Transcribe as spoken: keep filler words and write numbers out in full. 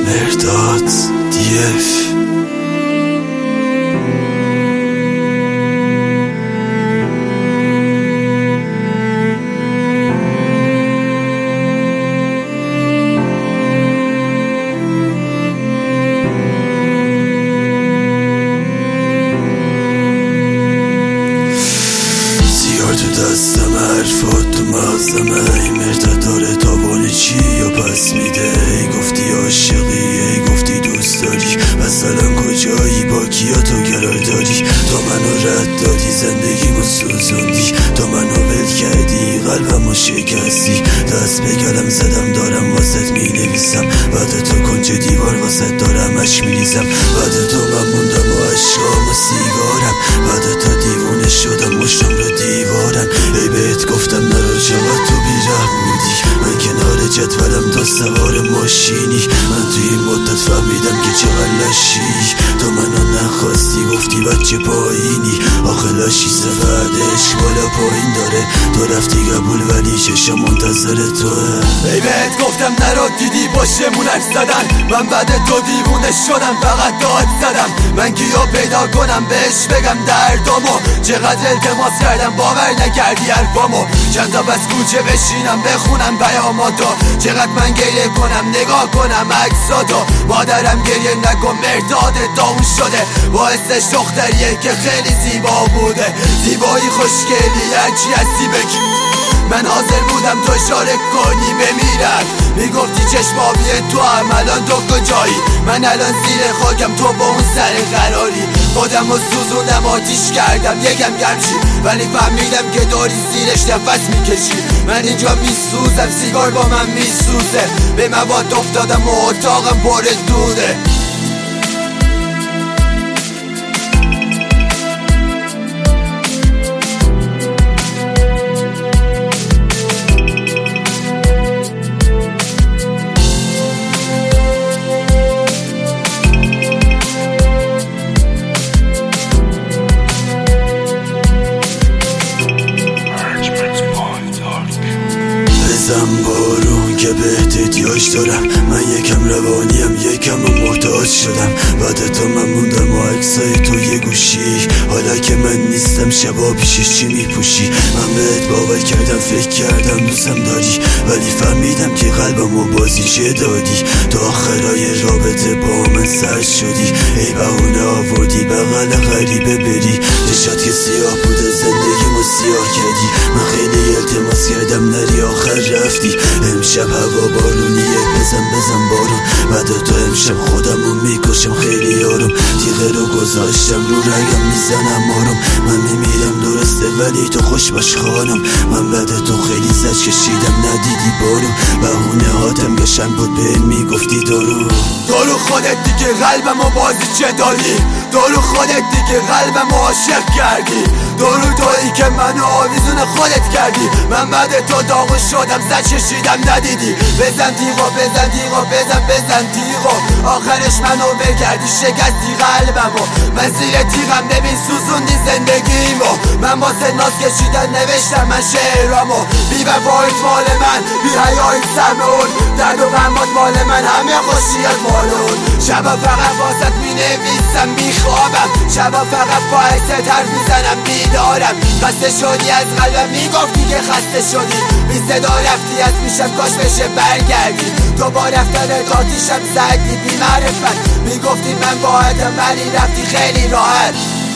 مرداد دیف تو دستم حرفات تو مغزمه، این مرداد داره تاوان چی یا پس میده؟ ای گفتی عاشقی، ای گفتی دوست داری، مثلا کجایی، با کیا تو قرار داری؟ تو منو رد دادی، زندگیمو سوزوندی، تو منو ول کردی، قلبمو شکستی، دست به گلم زدم دارم واسط می نویسم، بعد تو کنج دیوار واسط دارم اش می ریزم، بعد تو من موندم و عشقام و سیگارم، بعد تو دیوونه شدم مشتم رو دیوارن. ای بهت گفتم نرو چقدر تو بیرحم بودی، من کنار جدولم تو سوار ماشینی، من توی این مدت فهمیدم که چقدر لشی، تو منو نخواستی گفتی بچه پایینی، آخه لاشی سفرد عشق بالا پایین داره، تو رفتی قبول ولی چشم منتظر توه. ای بهت گفتم نرو دیدی پشتمون حرف زدن، من بعد تو دیوونه شدم فقط داد زدم، من کیو پیدا کنم بهش بگم دردامو، چقدر التماس کردم باور نکردی حرفامو، چند تا بس کوچه بشینم بخونم پیاماتو، چقدر من گریه کنم نگاه کنم عکساتو، مادرم گریه نکن مرداد داون شده، باعثش دختریه که خیلی زیبا بوده، زیبایی خوشگلی هرچی هستی بگی، من حاضر بودم تو اشاره کنی بمیرم، میگفتی چشمابی تو هم الان تو کجایی، من الان زیر خاکم تو با اون سر قراری، خودم رو سوزوندم آتیش کردم یکم گرمشی، ولی فهمیدم که داری زیرش نفس میکشی، من اینجا میسوزم سیگار با من میسوزه، به مواد افتادم و اتاقم پر دوده. بزن بارون که بهت احتیاج دارم، من یکم روانیم یکم محتاج شدم، بعد تو من موندم و عکسای تو یه گوشی، حالا که من نیستم شبا پیشش چی میپوشی؟ من بهت باور کردم فکر کردم دوستم داری، ولی فهمیدم که قلبمو بازی چه دادی، تو آخرای رابطه با من سرد شدی، ای بهونه آوردی بغل غریبه بری، چشات که سیاه بوده زندگیمو سیاه کردی، من خیلی التماس کردم نری آخر رفتی، امشب هوا بارونیه بزن بزن بارون، بعد تو امشب خودمو میکشم خیلی آروم، تیغه رو گذاشتم رو رگم میزنم آروم، من میمیرم درسته ولی تو خوش باش خانم، من بعد تو خیلی زج کشیدم ندیدی بارون، بهونه هاتم گشنگ بود به میگفتی دارو دارو خودت دیگه قلبمو بازی چه داری، دارو خودت دیگه قلبمو عاشق کردی، دارو تویی که منو آویزون خودت کردی، من بعد تو داغو شدم زد کشیدم ندیدی، بزن تیغو بزن تیغو بزن بزن تیغو، آخرش منو بکردی شکستی قلبمو، من زیر تیغم ببین سوزوندی زندگیمو، من واسه ناز کشیدن نوشتم من شعرامو، بی وفایت مال من بی حیایت سمون، درد و غمات مال من همه خوشیت مالون، شبا فقط واسط می نویسم می خوابم، شبا فقط با عکست حرف میزنم بیدارم، خسته شدی از قلبم میگفتی که خسته شدی، بی صدا رفتی از میشم کاش بشه برگردی، تو با رفتن آتیشم زدی بی معرفت، میگفتی من باهتم ولی رفتی خیلی راحت.